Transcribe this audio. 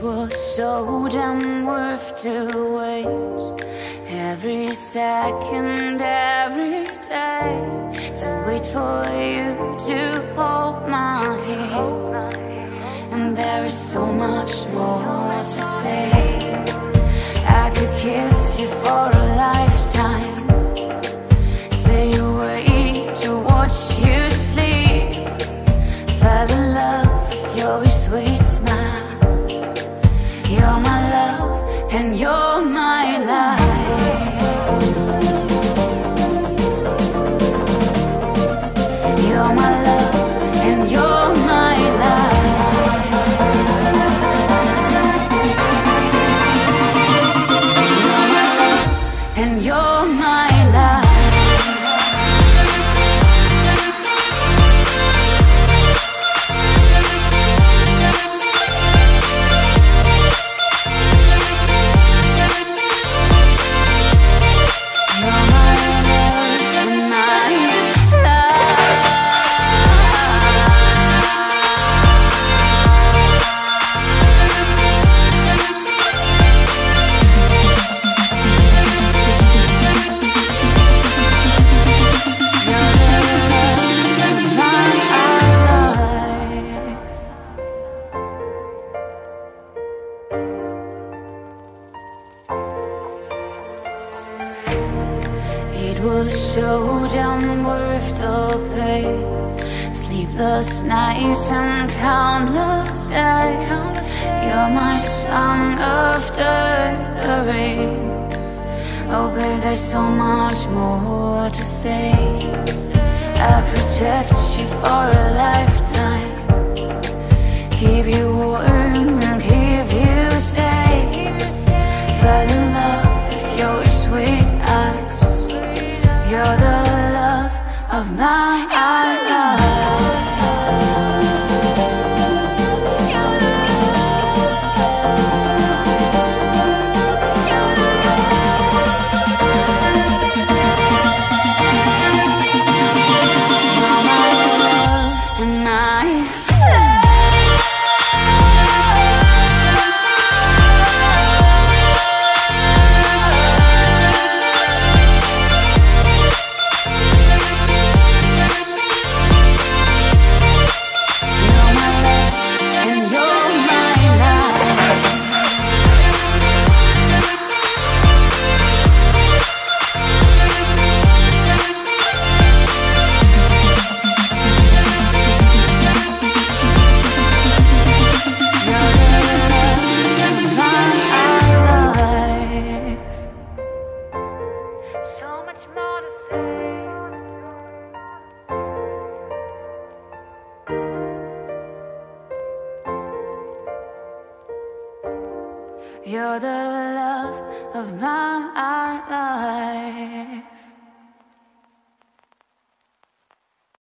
was so damn worth to wait. Every second, every day, to wait for you to hold my hand. And there is so much more to say. I could kiss you for a lifetime, stay awake to watch you sleep. Fell in love with your sweet smile. You're my love and you're my life. You're my love and you're my life. You're my love and you're my life. It was so damn worth the pain. Sleepless nights and countless days. You're my song after the rain. Oh babe, there's so much more to say. I protect you for a lifetime, keep you warm and keep you safe. Fell in love with your sweet eyes. You're the love of my life. You're the love of my life.